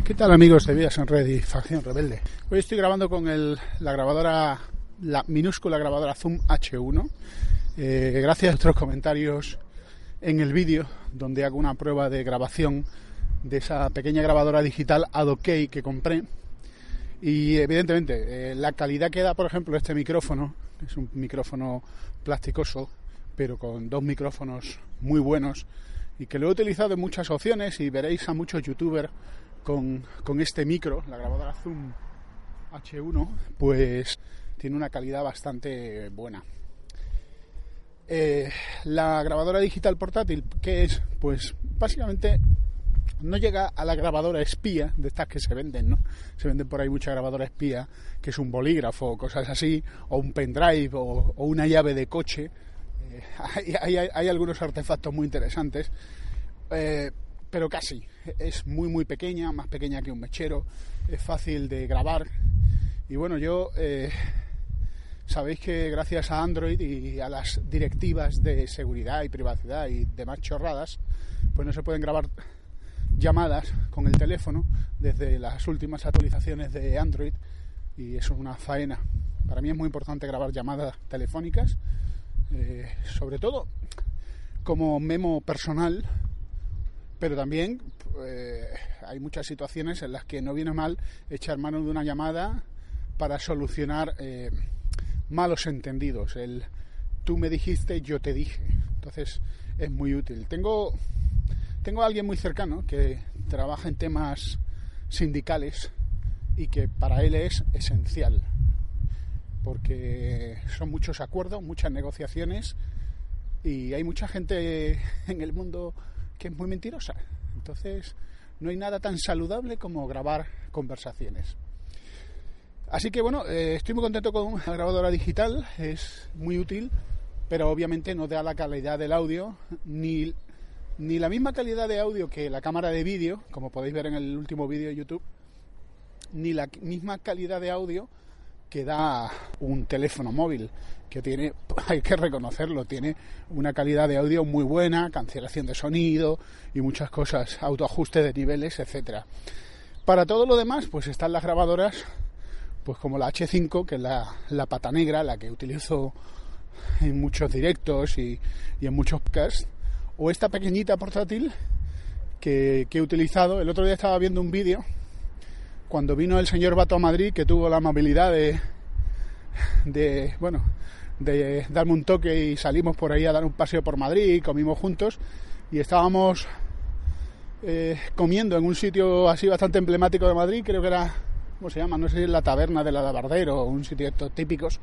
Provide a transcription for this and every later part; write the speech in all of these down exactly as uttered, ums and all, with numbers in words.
¿Qué tal, amigos de Vidas en Red y Facción Rebelde? Hoy estoy grabando con el, la grabadora, la minúscula grabadora Zoom hache uno. Eh, gracias a vuestros comentarios en el vídeo, donde hago una prueba de grabación de esa pequeña grabadora digital Adobe que compré. Y evidentemente, eh, la calidad que da, por ejemplo, este micrófono, es un micrófono plasticoso, pero con dos micrófonos muy buenos, y que lo he utilizado en muchas opciones, y veréis a muchos youtubers con, con este micro, la grabadora Zoom hache uno, pues tiene una calidad bastante buena. Eh, la grabadora digital portátil, ¿qué es? Pues básicamente no llega a la grabadora espía, de estas que se venden, ¿no? Se venden por ahí mucha grabadora espía, que es un bolígrafo o cosas así, o un pendrive o, o una llave de coche. Eh, hay, hay, hay algunos artefactos muy interesantes, eh, pero casi. Es muy muy pequeña, más pequeña que un mechero, es fácil de grabar. Y bueno, yo... Eh, Sabéis que gracias a Android y a las directivas de seguridad y privacidad y demás chorradas, pues no se pueden grabar llamadas con el teléfono desde las últimas actualizaciones de Android, y eso es una faena. Para mí es muy importante grabar llamadas telefónicas, eh, sobre todo como memo personal, pero también eh, hay muchas situaciones en las que no viene mal echar mano de una llamada para solucionar eh, malos entendidos, el tú me dijiste, yo te dije. Entonces es muy útil. Tengo, tengo a alguien muy cercano que trabaja en temas sindicales y que para él es esencial, porque son muchos acuerdos, muchas negociaciones, y hay mucha gente en el mundo que es muy mentirosa. Entonces no hay nada tan saludable como grabar conversaciones. Así que bueno, eh, estoy muy contento con la grabadora digital, es muy útil, pero obviamente no da la calidad del audio, ni, ni la misma calidad de audio que la cámara de vídeo, como podéis ver en el último vídeo de YouTube, ni la misma calidad de audio que da un teléfono móvil, que tiene, hay que reconocerlo, tiene una calidad de audio muy buena, cancelación de sonido y muchas cosas, autoajuste de niveles, etcétera. Para todo lo demás, pues están las grabadoras, pues como la hache cinco, que es la, la pata negra, la que utilizo en muchos directos y, y en muchos podcasts, o esta pequeñita portátil que, que he utilizado. El otro día estaba viendo un vídeo cuando vino el señor Bato a Madrid, que tuvo la amabilidad de, de, bueno, de darme un toque, y salimos por ahí a dar un paseo por Madrid, y comimos juntos, y estábamos eh, comiendo en un sitio así bastante emblemático de Madrid, creo que era... ¿Cómo se llama? No sé si es la Taberna del Alabardero o un sitio de estos típicos.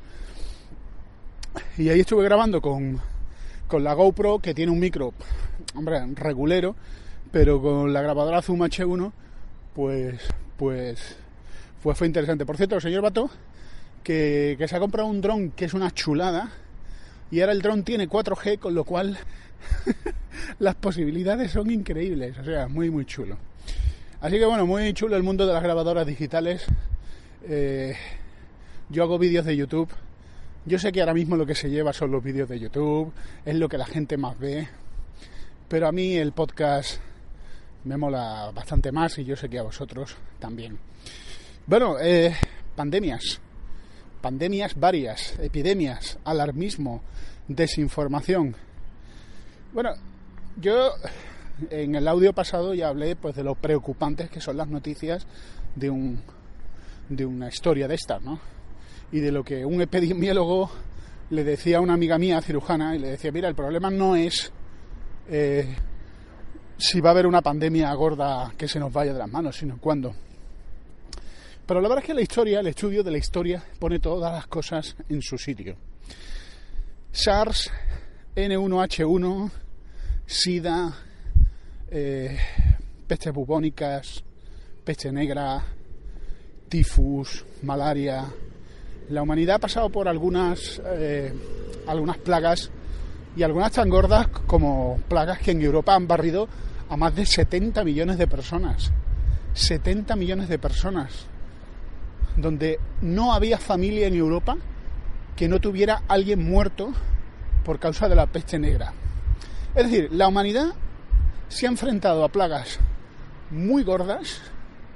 Y ahí estuve grabando con, con la GoPro, que tiene un micro, hombre, regulero, pero con la grabadora Zoom hache uno, pues, pues, pues fue interesante. Por cierto, el señor Bato, que, que se ha comprado un dron que es una chulada, y ahora el dron tiene cuatro G, con lo cual las posibilidades son increíbles, o sea, muy, muy chulo. Así que bueno, muy chulo el mundo de las grabadoras digitales. Eh, yo hago vídeos de YouTube. Yo sé que ahora mismo lo que se lleva son los vídeos de YouTube, es lo que la gente más ve, pero a mí el podcast me mola bastante más, y yo sé que a vosotros también. Bueno, eh, pandemias, pandemias varias, epidemias, alarmismo, desinformación. Bueno, yo... En el audio pasado ya hablé pues de lo preocupantes que son las noticias de un de una historia de estas, ¿no? Y de lo que un epidemiólogo le decía a una amiga mía cirujana, y le decía, mira, el problema no es eh, si va a haber una pandemia gorda que se nos vaya de las manos, sino cuándo. Pero la verdad es que la historia, el estudio de la historia, pone todas las cosas en su sitio. SARS, ene uno hache uno, SIDA, Eh, pestes bubónicas, peste negra, tifus, malaria. La humanidad ha pasado por algunas eh, algunas plagas, y algunas tan gordas como plagas que en Europa han barrido a más de setenta millones de personas. setenta millones de personas, donde no había familia en Europa que no tuviera alguien muerto por causa de la peste negra. Es decir, la humanidad se ha enfrentado a plagas muy gordas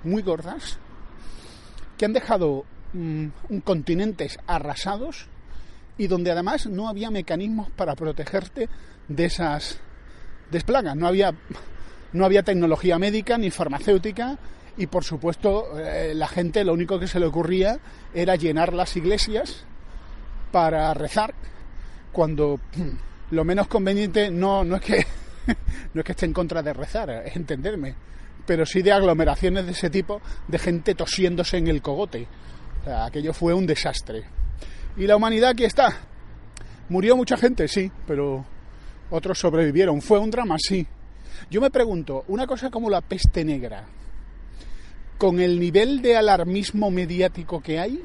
muy gordas, que han dejado um, un continentes arrasados y donde además no había mecanismos para protegerte de esas desplagas. No había, no había tecnología médica ni farmacéutica y, por supuesto, eh, la gente lo único que se le ocurría era llenar las iglesias para rezar, cuando lo menos conveniente no, no es que no es que esté en contra de rezar, es entenderme, pero sí de aglomeraciones de ese tipo, de gente tosiéndose en el cogote. O sea, aquello fue un desastre. Y la humanidad aquí está. Murió mucha gente, sí, pero otros sobrevivieron. Fue un drama, sí. Yo me pregunto, una cosa como la peste negra, con el nivel de alarmismo mediático que hay,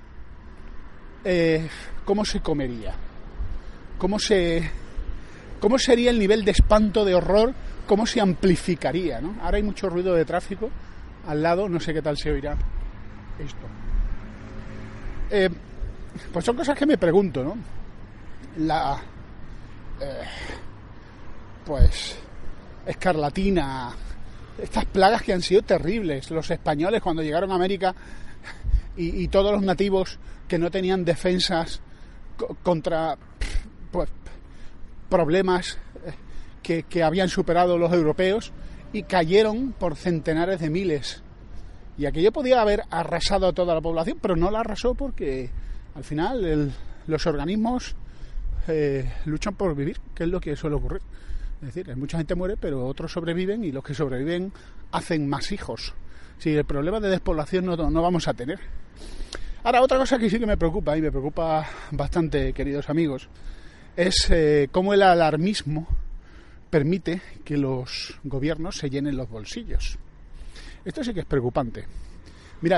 eh, ¿cómo se comería? ¿Cómo se, cómo sería el nivel de espanto, de horror? ¿Cómo se amplificaría, ¿no? Ahora hay mucho ruido de tráfico al lado, no sé qué tal se oirá esto. Eh, pues son cosas que me pregunto, ¿no? La... Eh, pues... escarlatina, estas plagas que han sido terribles. Los españoles cuando llegaron a América y, y todos los nativos que no tenían defensas co- contra pues, problemas que, que habían superado los europeos y cayeron por centenares de miles. Y aquello podía haber arrasado a toda la población, pero no la arrasó porque al final el, los organismos eh, luchan por vivir, que es lo que suele ocurrir. Es decir, mucha gente muere, pero otros sobreviven y los que sobreviven hacen más hijos. Sí, el problema de despoblación no, no vamos a tener. Ahora, otra cosa que sí que me preocupa, y me preocupa bastante, queridos amigos, es eh, cómo el alarmismo permite que los gobiernos se llenen los bolsillos. Esto sí que es preocupante. Mirad,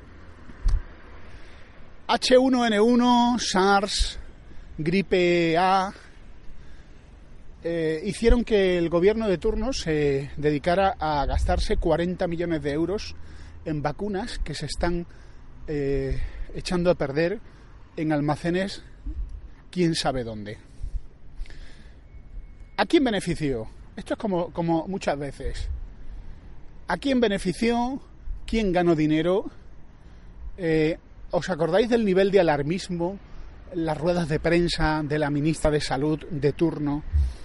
hache uno ene uno, SARS, gripe A... Eh, hicieron que el gobierno de turno se dedicara a gastarse cuarenta millones de euros en vacunas que se están eh, echando a perder en almacenes quién sabe dónde. ¿A quién benefició? Esto es como, como muchas veces. ¿A quién benefició? ¿Quién ganó dinero? Eh, ¿Os acordáis del nivel de alarmismo? Las ruedas de prensa de la ministra de Salud de turno.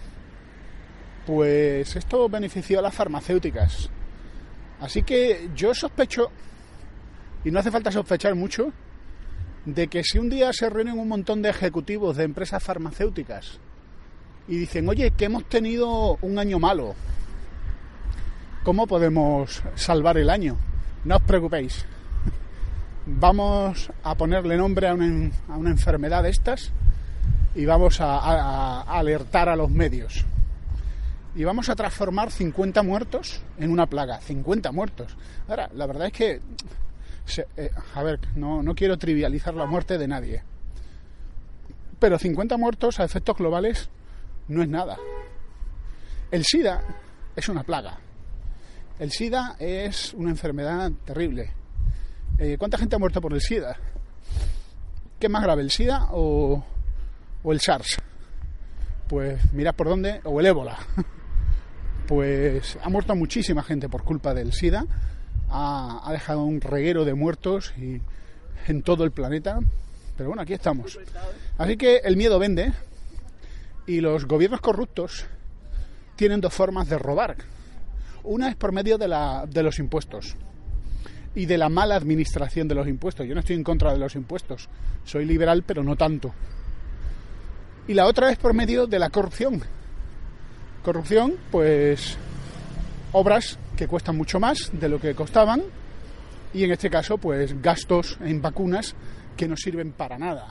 Pues esto benefició a las farmacéuticas. Así que yo sospecho, y no hace falta sospechar mucho, de que si un día se reúnen un montón de ejecutivos de empresas farmacéuticas y dicen, oye, que hemos tenido un año malo, ¿cómo podemos salvar el año? No os preocupéis, vamos a ponerle nombre a una, a una enfermedad de estas y vamos a, a, a alertar a los medios. Y vamos a transformar cincuenta muertos en una plaga. cincuenta muertos. Ahora, la verdad es que... Se, eh, a ver, no, no quiero trivializar la muerte de nadie. Pero cincuenta muertos a efectos globales no es nada. El SIDA es una plaga. El SIDA es una enfermedad terrible. Eh, ¿Cuánta gente ha muerto por el SIDA? ¿Qué es más grave, el SIDA o, o el SARS? Pues mirad por dónde, o el ébola. Pues ha muerto muchísima gente por culpa del SIDA, ha, ha dejado un reguero de muertos y, en todo el planeta, pero bueno, aquí estamos. Así que el miedo vende y los gobiernos corruptos tienen dos formas de robar. Una es por medio de, la, de los impuestos y de la mala administración de los impuestos. Yo no estoy en contra de los impuestos, soy liberal, pero no tanto. Y la otra es por medio de la corrupción. Corrupción, pues obras que cuestan mucho más de lo que costaban y en este caso pues gastos en vacunas que no sirven para nada.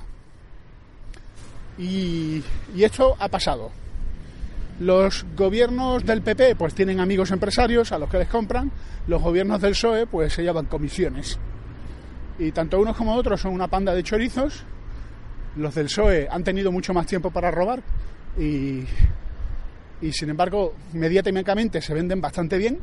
Y, y esto ha pasado. Los gobiernos del P P pues tienen amigos empresarios a los que les compran, los gobiernos del P S O E pues se llevan comisiones. Y tanto unos como otros son una panda de chorizos. Los del P S O E han tenido mucho más tiempo para robar y... y sin embargo mediáticamente se venden bastante bien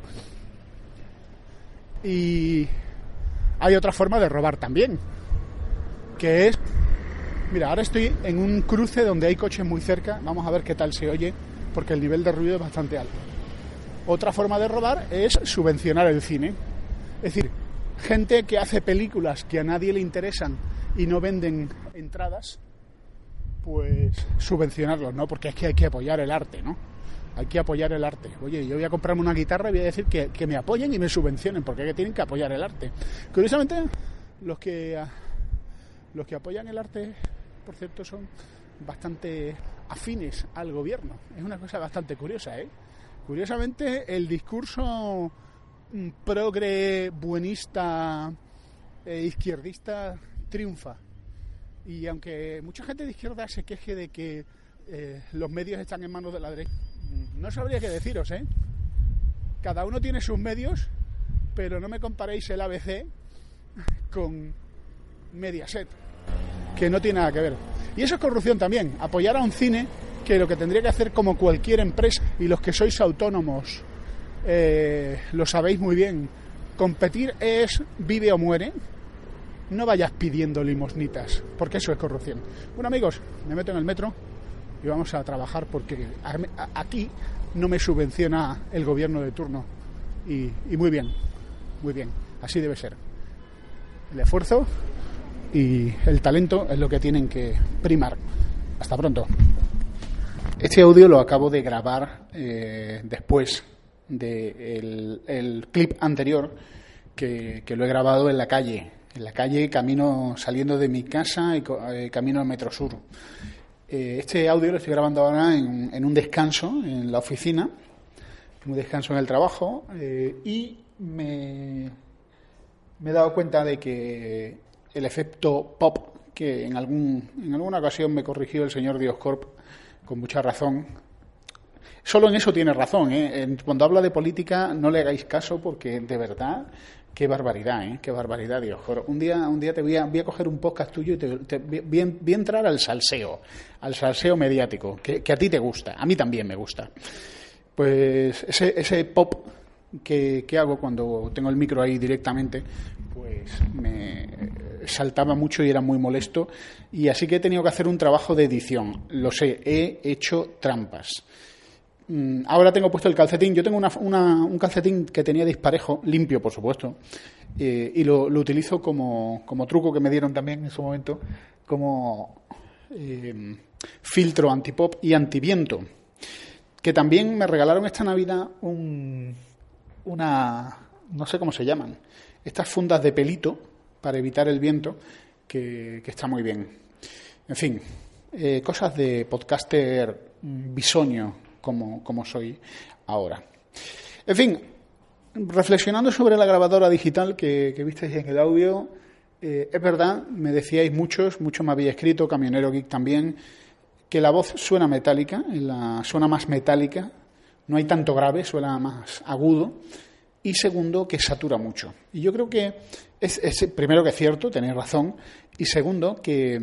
y hay otra forma de robar también, que es, mira, ahora estoy en un cruce donde hay coches muy cerca, vamos a ver qué tal se oye porque el nivel de ruido es bastante alto. Otra forma de robar es subvencionar el cine. Es decir, gente que hace películas que a nadie le interesan y no venden entradas, pues subvencionarlos, ¿no? Porque es que hay que apoyar el arte, ¿no? Hay que apoyar el arte. Oye, yo voy a comprarme una guitarra y voy a decir que, que me apoyen y me subvencionen, porque es que tienen que apoyar el arte. Curiosamente, los que los que apoyan el arte, por cierto, son bastante afines al gobierno. Es una cosa bastante curiosa, ¿eh? Curiosamente, el discurso progre, buenista, eh, izquierdista triunfa. Y aunque mucha gente de izquierda se queje de que eh, los medios están en manos de la derecha, no sabría qué deciros, ¿eh? Cada uno tiene sus medios, pero no me comparéis el A B C con Mediaset, que no tiene nada que ver. Y eso es corrupción también, apoyar a un cine que lo que tendría que hacer como cualquier empresa, y los que sois autónomos eh, lo sabéis muy bien, competir es vive o muere. No vayas pidiendo limosnitas, porque eso es corrupción. Bueno, amigos, me meto en el metro y vamos a trabajar, porque aquí no me subvenciona el gobierno de turno. Y, y muy bien, muy bien, así debe ser. El esfuerzo y el talento es lo que tienen que primar. Hasta pronto. Este audio lo acabo de grabar eh, después del el clip anterior, que, que lo he grabado en la calle. En la calle, camino saliendo de mi casa y eh, camino al Metro Sur. Eh, este audio lo estoy grabando ahora en, en un descanso en la oficina, un descanso en el trabajo, eh, y me, me he dado cuenta de que el efecto pop, que en, algún, en alguna ocasión me corrigió el señor Dioscorp con mucha razón, solo en eso tiene razón, ¿eh? Cuando habla de política no le hagáis caso, porque de verdad... Qué barbaridad, ¿eh? Qué barbaridad, Dios. Un día, un día te voy a, voy a coger un podcast tuyo y te, te voy, a, voy a entrar al salseo, al salseo mediático, que, que a ti te gusta, a mí también me gusta. Pues ese, ese pop que, que hago cuando tengo el micro ahí directamente, pues me saltaba mucho y era muy molesto, y así que he tenido que hacer un trabajo de edición. Lo sé, he hecho trampas. Ahora tengo puesto el calcetín. Yo tengo una, una, un calcetín que tenía disparejo, limpio, por supuesto, eh, y lo, lo utilizo como, como truco, que me dieron también en su momento, como eh, filtro antipop y antiviento, que también me regalaron esta Navidad un, una, no sé cómo se llaman, estas fundas de pelito para evitar el viento, que, que está muy bien. En fin, eh, cosas de podcaster bisoño, Como, como soy ahora. En fin, reflexionando sobre la grabadora digital que, que visteis en el audio, eh, es verdad, me decíais muchos, muchos me habéis escrito, Camionero Geek también, que la voz suena metálica, la, suena más metálica, no hay tanto grave, suena más agudo, y segundo, que satura mucho. Y yo creo que es, es primero que es cierto, tenéis razón, y segundo, que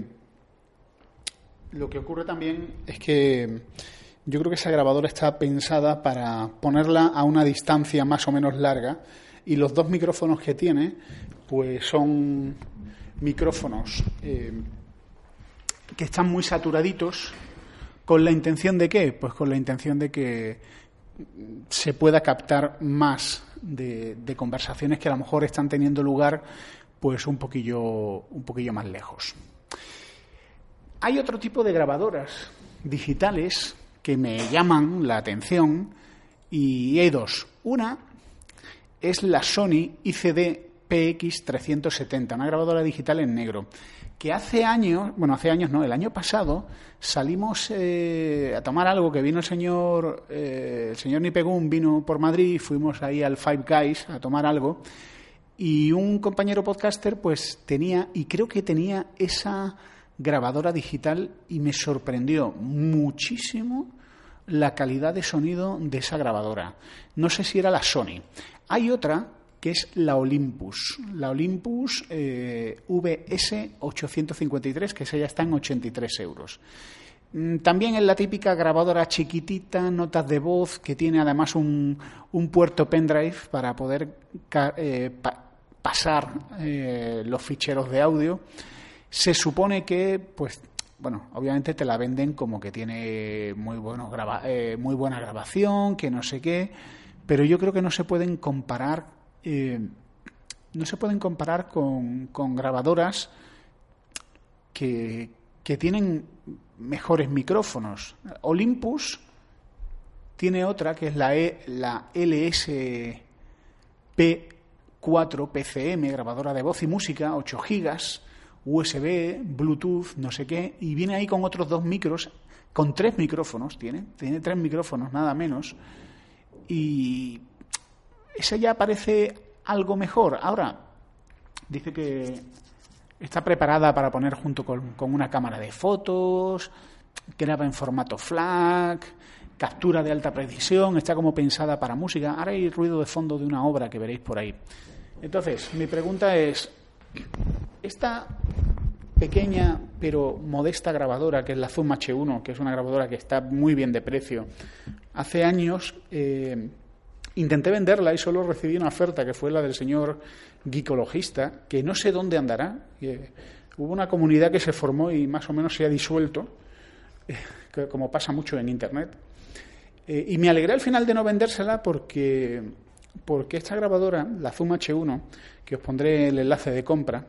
lo que ocurre también es que yo creo que esa grabadora está pensada para ponerla a una distancia más o menos larga, y los dos micrófonos que tiene pues son micrófonos eh, que están muy saturaditos. ¿Con la intención de qué? Pues con la intención de que se pueda captar más de, de conversaciones que a lo mejor están teniendo lugar pues un poquillo, un poquillo más lejos. Hay otro tipo de grabadoras digitales que me llaman la atención, y hay dos. Una es la Sony I C D P X trescientos setenta, una grabadora digital en negro, que hace años, bueno, hace años no, el año pasado salimos eh, a tomar algo, que vino el señor, eh, el señor Nipegún vino por Madrid, fuimos ahí al Five Guys a tomar algo, y un compañero podcaster pues tenía, y creo que tenía esa grabadora digital, y me sorprendió muchísimo la calidad de sonido de esa grabadora. No sé si era la Sony. Hay otra que es la Olympus, la Olympus eh, V S ochocientos cincuenta y tres, que esa ya está en ochenta y tres euros. También es la típica grabadora chiquitita, notas de voz, que tiene además un, un puerto pendrive para poder eh, pa- pasar eh, los ficheros de audio. Se supone que, pues, bueno, obviamente te la venden como que tiene muy, bueno, graba, eh, muy buena grabación, que no sé qué, pero yo creo que no se pueden comparar eh, no se pueden comparar con, con grabadoras que, que tienen mejores micrófonos. Olympus tiene otra que es la, e, la L S P cuatro P C M, grabadora de voz y música, ocho gigas, U S B, Bluetooth, no sé qué, y viene ahí con otros dos micros, con tres micrófonos, tiene, tiene tres micrófonos, nada menos, y esa ya parece algo mejor. Ahora, dice que está preparada para poner junto con, con una cámara de fotos, graba en formato FLAC, captura de alta precisión, está como pensada para música. Ahora hay ruido de fondo de una obra que veréis por ahí. Entonces, mi pregunta es, esta pequeña pero modesta grabadora, que es la Zoom H uno, que es una grabadora que está muy bien de precio, hace años eh, intenté venderla y solo recibí una oferta, que fue la del señor Geekologista, que no sé dónde andará. Eh, hubo una comunidad que se formó y más o menos se ha disuelto, eh, que, como pasa mucho en Internet. Eh, y me alegré al final de no vendérsela porque, porque esta grabadora, la Zoom H uno, que os pondré el enlace de compra,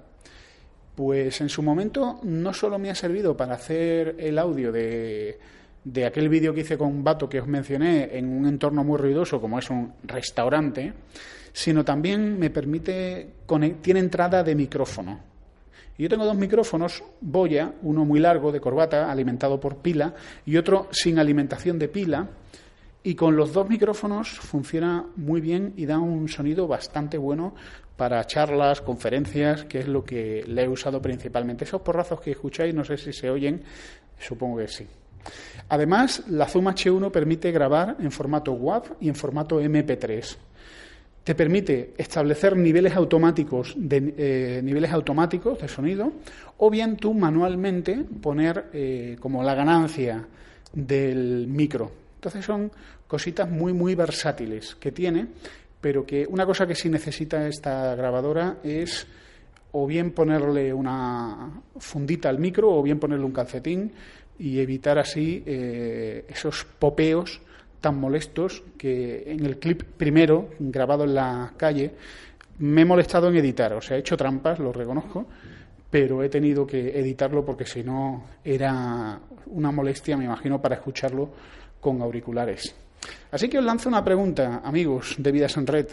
pues en su momento no solo me ha servido para hacer el audio de, de aquel vídeo que hice con un vato que os mencioné en un entorno muy ruidoso como es un restaurante, sino también me permite, tiene entrada de micrófono. Y yo tengo dos micrófonos Boya, uno muy largo de corbata alimentado por pila y otro sin alimentación de pila, y con los dos micrófonos funciona muy bien y da un sonido bastante bueno para charlas, conferencias, que es lo que le he usado principalmente. Esos porrazos que escucháis, no sé si se oyen, supongo que sí. Además, la Zoom H uno permite grabar en formato W A V y en formato M P tres. Te permite establecer niveles automáticos de eh, niveles automáticos de sonido, o bien tú manualmente poner eh, como la ganancia del micro. Entonces son cositas muy, muy versátiles que tiene, pero que una cosa que sí necesita esta grabadora es o bien ponerle una fundita al micro o bien ponerle un calcetín y evitar así eh, esos popeos tan molestos que en el clip primero, grabado en la calle, me he molestado en editar. O sea, he hecho trampas, lo reconozco, pero he tenido que editarlo porque si no era una molestia, me imagino, para escucharlo con auriculares. Así que os lanzo una pregunta, amigos de Vidas en Red.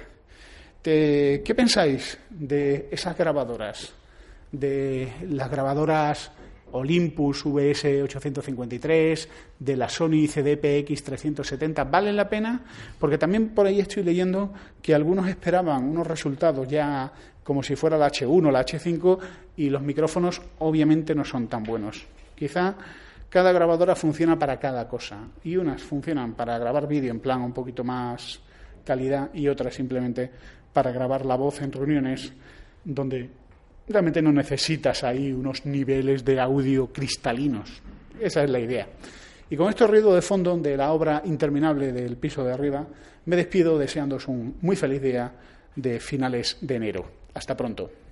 Te, ¿Qué pensáis de esas grabadoras? De las grabadoras Olympus V S ochocientos cincuenta y tres, de la Sony C D P X trescientos setenta, ¿valen la pena? Porque también por ahí estoy leyendo que algunos esperaban unos resultados ya como si fuera la H uno, la H cinco, y los micrófonos obviamente no son tan buenos. Quizá cada grabadora funciona para cada cosa, y unas funcionan para grabar vídeo en plan un poquito más calidad y otras simplemente para grabar la voz en reuniones donde realmente no necesitas ahí unos niveles de audio cristalinos. Esa es la idea. Y con este ruido de fondo de la obra interminable del piso de arriba, me despido deseándoos un muy feliz día de finales de enero. Hasta pronto.